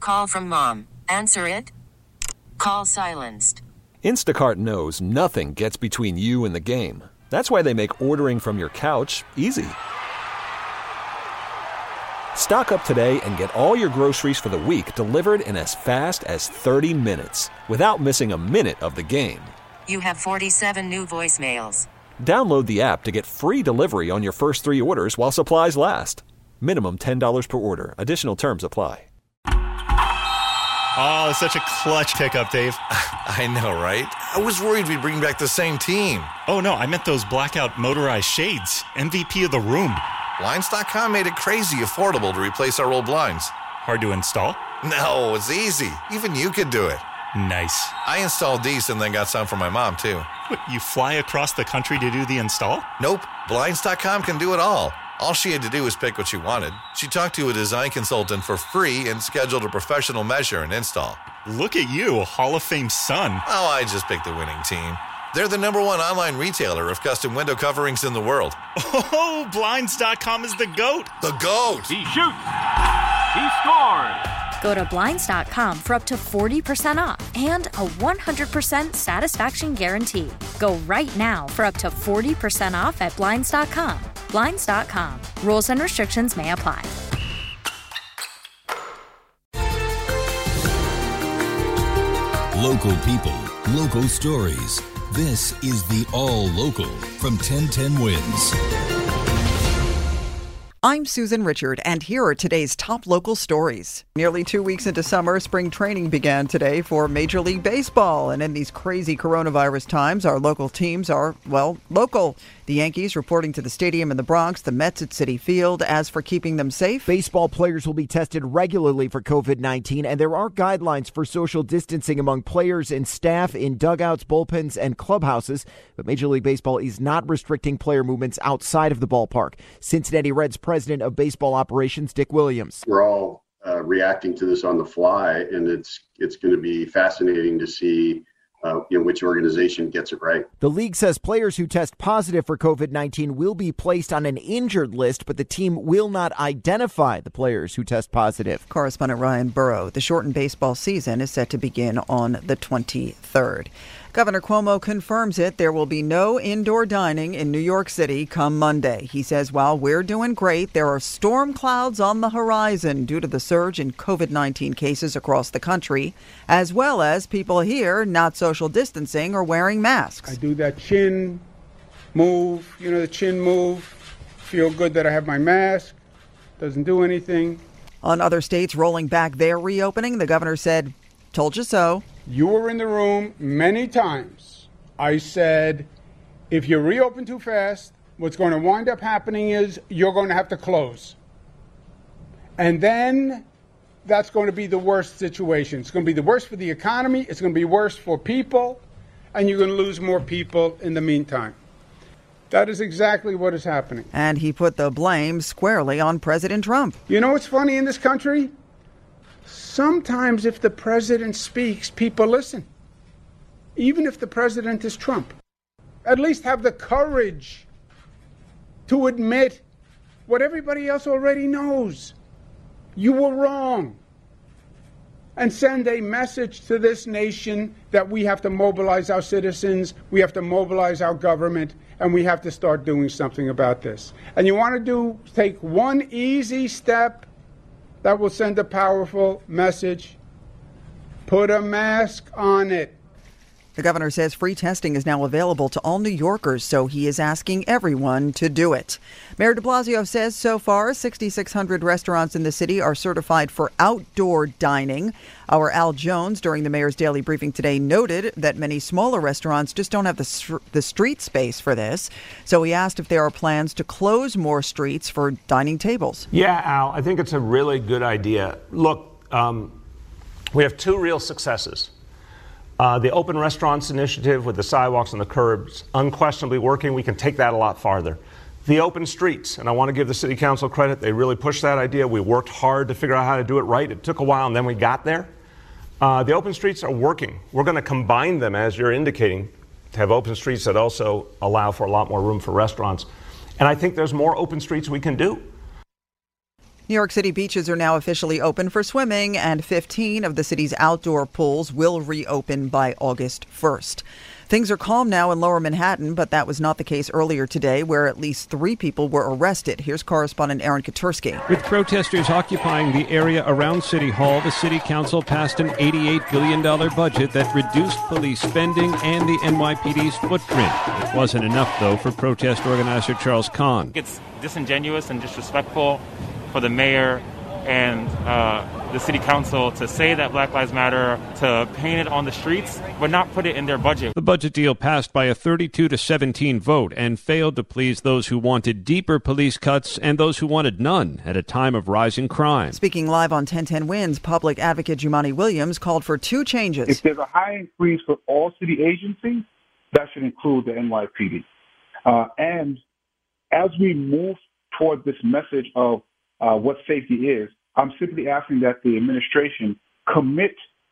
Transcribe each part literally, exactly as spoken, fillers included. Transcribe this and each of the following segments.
call from mom. Answer it. Call silenced. Instacart knows nothing gets between you and the game. That's why they make ordering from your couch easy. Stock up today and get all your groceries for the week delivered in as fast as thirty minutes without missing a minute of the game. You have forty-seven new voicemails. Download the app to get free delivery on your first three orders while supplies last. Minimum ten dollars per order. Additional terms apply. Oh, such a clutch pickup, Dave. I know, right? I was worried we'd bring back the same team. Oh, no, I meant those blackout motorized shades. M V P of the room. Blinds dot com made it crazy affordable to replace our old blinds. Hard to install? No, it's easy. Even you could do it. Nice. I installed these and then got some for my mom, too. What, you fly across the country to do the install? Nope. Blinds dot com can do it all. All she had to do was pick what she wanted. She talked to a design consultant for free and scheduled a professional measure and install. Look at you, Hall of Fame son. Oh, I just picked the winning team. They're the number one online retailer of custom window coverings in the world. Oh, Blinds dot com is the GOAT. The GOAT. He shoots. He scores. Go to Blinds dot com for up to forty percent off and a one hundred percent satisfaction guarantee. Go right now for up to forty percent off at Blinds dot com. Blinds dot com. Rules and restrictions may apply. Local people, local stories. This is the All Local from ten ten Wins. I'm Susan Richard, and here are today's top local stories. Nearly two weeks into summer, spring training began today for Major League Baseball. And in these crazy coronavirus times, our local teams are, well, local. The Yankees reporting to the stadium in the Bronx, the Mets at Citi Field. As for keeping them safe, baseball players will be tested regularly for covid nineteen, and there are guidelines for social distancing among players and staff in dugouts, bullpens, and clubhouses. But Major League Baseball is not restricting player movements outside of the ballpark. Cincinnati Reds president of baseball operations, Dick Williams. We're all uh, reacting to this on the fly, and it's it's going to be fascinating to see Uh, you know, which organization gets it right. The league says players who test positive for covid nineteen will be placed on an injured list, but the team will not identify the players who test positive. Correspondent Ryan Burrow. The shortened baseball season is set to begin on the twenty-third. Governor Cuomo confirms it. There will be no indoor dining in New York City come Monday. He says while we're doing great, there are storm clouds on the horizon due to the surge in covid nineteen cases across the country, as well as people here not social distancing or wearing masks. I do that chin move, you know, the chin move. Feel good that I have my mask. Doesn't do anything. On other states rolling back their reopening, the governor said, told you so. You were in the room many times. I said, if you reopen too fast, what's going to wind up happening is you're going to have to close. And then that's going to be the worst situation. It's going to be the worst for the economy. It's going to be worse for people. And you're going to lose more people in the meantime. That is exactly what is happening. And he put the blame squarely on President Trump. You know what's funny in this country? Sometimes if the president speaks, people listen. Even if the president is Trump. At least have the courage to admit what everybody else already knows. You were wrong. And send a message to this nation that we have to mobilize our citizens, we have to mobilize our government, and we have to start doing something about this. And you want to do, take one easy step that will send a powerful message. Put a mask on it. The governor says free testing is now available to all New Yorkers, so he is asking everyone to do it. Mayor de Blasio says so far, six thousand six hundred restaurants in the city are certified for outdoor dining. Our Al Jones, during the mayor's daily briefing today, noted that many smaller restaurants just don't have the, the street space for this. So he asked if there are plans to close more streets for dining tables. Yeah, Al, I think it's a really good idea. Look, um, we have two real successes. Uh, the Open Restaurants Initiative with the sidewalks and the curbs, unquestionably working. We can take that a lot farther. The open streets, and I want to give the City Council credit. They really pushed that idea. We worked hard to figure out how to do it right. It took a while, and then we got there. Uh, the open streets are working. We're going to combine them, as you're indicating, to have open streets that also allow for a lot more room for restaurants. And I think there's more open streets we can do. New York City beaches are now officially open for swimming, and fifteen of the city's outdoor pools will reopen by August first. Things are calm now in Lower Manhattan, but that was not the case earlier today, where at least three people were arrested. Here's correspondent Aaron Katursky. With protesters occupying the area around City Hall, the City Council passed an eighty-eight billion dollars budget that reduced police spending and the N Y P D's footprint. It wasn't enough, though, for protest organizer Charles Kahn. It's disingenuous and disrespectful for the mayor and uh, the city council to say that Black Lives Matter, to paint it on the streets, but not put it in their budget. The budget deal passed by a thirty-two to seventeen vote and failed to please those who wanted deeper police cuts and those who wanted none at a time of rising crime. Speaking live on ten ten Wins, public advocate Jumaane Williams called for two changes. If there's a hiring freeze for all city agencies, that should include the N Y P D. Uh, and as we move toward this message of uh, what safety is, I'm simply asking that the administration commit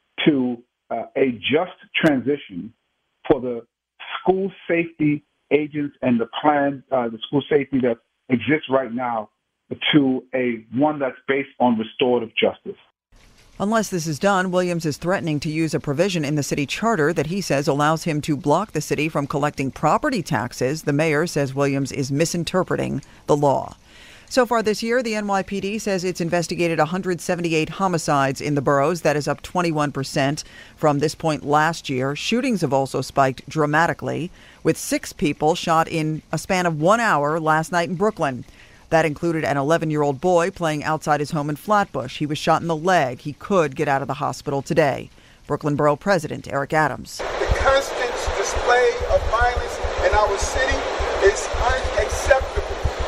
to uh, a just transition for the school safety agents and the plan, uh, the school safety that exists right now, to a one that's based on restorative justice. Unless this is done, Williams is threatening to use a provision in the city charter that he says allows him to block the city from collecting property taxes. The mayor says Williams is misinterpreting the law. So far this year, the N Y P D says it's investigated one hundred seventy-eight homicides in the boroughs. That is up twenty-one percent from this point last year. Shootings have also spiked dramatically, with six people shot in a span of one hour last night in Brooklyn. That included an eleven-year-old boy playing outside his home in Flatbush. He was shot in the leg. He could get out of the hospital today. Brooklyn Borough President Eric Adams. The constant display of violence in our city is unacceptable.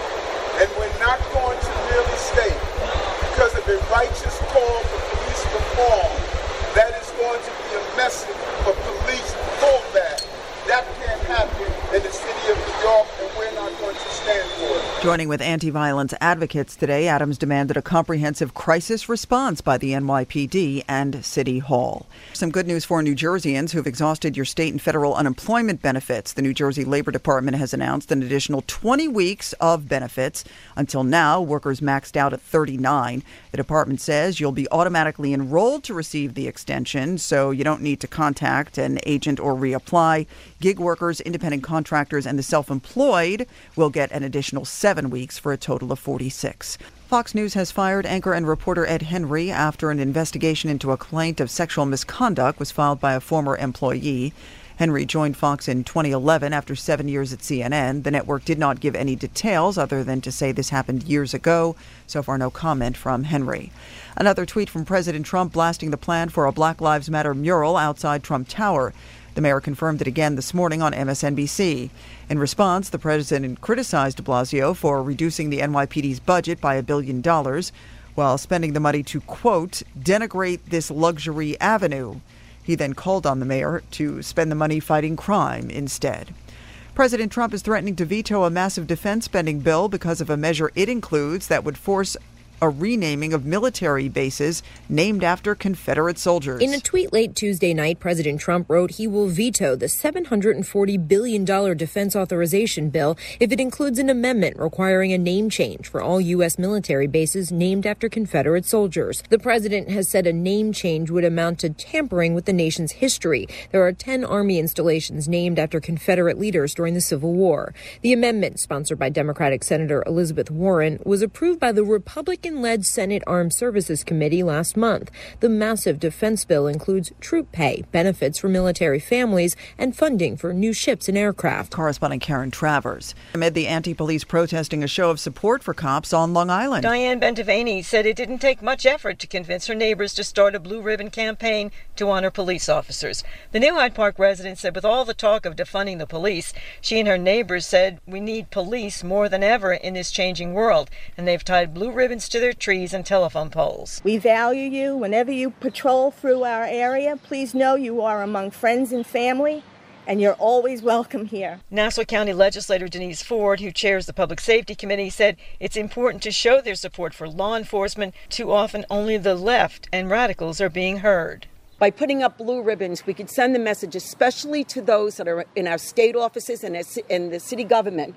And we're not going to merely state, because of a righteous call for police reform, that is going to be a message for police pullback. That can't happen in the city of New York, and we're not going to stand for it. Joining with anti-violence advocates today, Adams demanded a comprehensive crisis response by the N Y P D and City Hall. Some good news for New Jerseyans who've exhausted your state and federal unemployment benefits. The New Jersey Labor Department has announced an additional twenty weeks of benefits. Until now, workers maxed out at thirty-nine. The department says you'll be automatically enrolled to receive the extension, so you don't need to contact an agent or reapply. Gig workers, independent contractors, and the self-employed will get an additional seven weeks for a total of forty-six. Fox News has fired anchor and reporter Ed Henry after an investigation into a complaint of sexual misconduct was filed by a former employee. Henry joined Fox in twenty eleven after seven years at C N N. The network did not give any details other than to say this happened years ago. So far, no comment from Henry. Another tweet from President Trump blasting the plan for a Black Lives Matter mural outside Trump Tower. The mayor confirmed it again this morning on M S N B C. In response, the president criticized de Blasio for reducing the N Y P D's budget by a billion dollars while spending the money to, quote, denigrate this luxury avenue. He then called on the mayor to spend the money fighting crime instead. President Trump is threatening to veto a massive defense spending bill because of a measure it includes that would force a renaming of military bases named after Confederate soldiers. In a tweet late Tuesday night, President Trump wrote he will veto the seven hundred forty billion dollars defense authorization bill if it includes an amendment requiring a name change for all U S military bases named after Confederate soldiers. The president has said a name change would amount to tampering with the nation's history. There are ten Army installations named after Confederate leaders during the Civil War. The amendment, sponsored by Democratic Senator Elizabeth Warren, was approved by the Republican led Senate Armed Services Committee last month. The massive defense bill includes troop pay, benefits for military families, and funding for new ships and aircraft. Correspondent Karen Travers. Amid the anti-police protesting a show of support for cops on Long Island. Diane Bentavani said it didn't take much effort to convince her neighbors to start a blue ribbon campaign to honor police officers. The new Hyde Park resident said with all the talk of defunding the police, she and her neighbors said we need police more than ever in this changing world, and they've tied blue ribbons to their trees and telephone poles. We value you. Whenever you patrol through our area, please know you are among friends and family, and you're always welcome here. Nassau County legislator Denise Ford, who chairs the Public Safety Committee, said it's important to show their support for law enforcement. Too often only the left and radicals are being heard. By putting up blue ribbons, we could send the message, especially to those that are in our state offices and in the city government,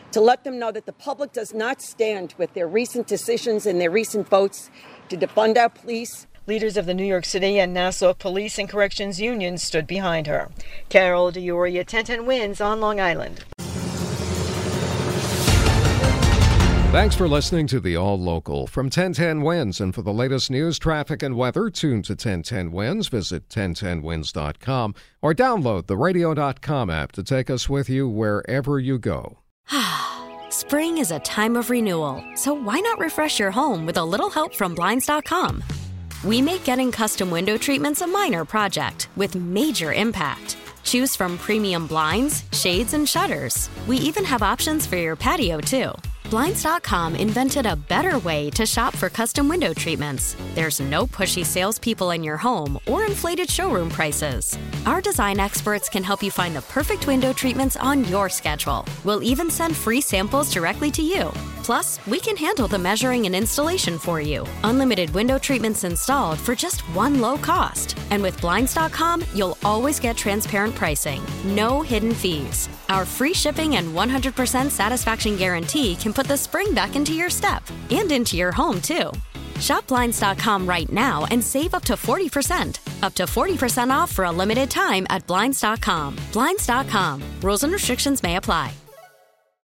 to let them know that the public does not stand with their recent decisions and their recent votes to defund our police. Leaders of the New York City and Nassau Police and Corrections Unions stood behind her. Carol DiOria, ten ten Wins on Long Island. Thanks for listening to the All Local from ten ten Wins. And for the latest news, traffic, and weather, tune to ten ten Wins. Visit ten ten wins dot com or download the radio dot com app to take us with you wherever you go. Spring is a time of renewal, so why not refresh your home with a little help from Blinds dot com? We make getting custom window treatments a minor project with major impact. Choose from premium blinds, shades, and shutters. We even have options for your patio, too. Blinds dot com invented a better way to shop for custom window treatments. There's no pushy salespeople in your home or inflated showroom prices. Our design experts can help you find the perfect window treatments on your schedule. We'll even send free samples directly to you. Plus, we can handle the measuring and installation for you. Unlimited window treatments installed for just one low cost. And with Blinds dot com, you'll always get transparent pricing. No hidden fees. Our free shipping and one hundred percent satisfaction guarantee can put the spring back into your step and into your home, too. Shop Blinds dot com right now and save up to forty percent. Up to forty percent off for a limited time at Blinds dot com. Blinds dot com. Rules and restrictions may apply.